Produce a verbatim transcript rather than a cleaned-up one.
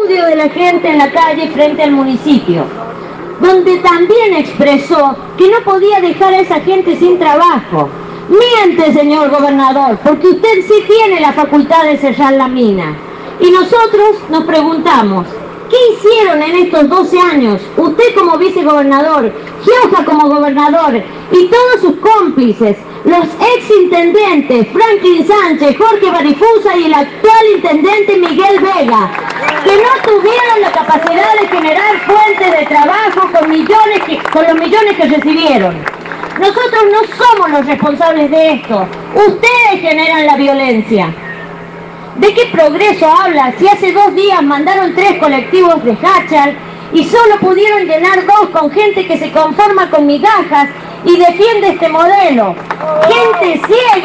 audio de la gente en la calle frente al municipio, donde también expresó que no podía dejar a esa gente sin trabajo. Miente, señor gobernador, porque usted sí tiene la facultad de cerrar la mina. Y nosotros nos preguntamos, ¿qué hicieron en estos doce años? Usted como vicegobernador, Gioja como gobernador y todos sus cómplices, los exintendentes Franklin Sánchez, Jorge Barifusa y el actual intendente Miguel Vega, que no tuvieron la capacidad de generar fuentes de trabajo con, millones que, con los millones que recibieron. Nosotros no somos los responsables de esto. Ustedes generan la violencia. ¿De qué progreso habla si hace dos días mandaron tres colectivos de Hachal y solo pudieron llenar dos con gente que se conforma con migajas y defiende este modelo? Gente ciega.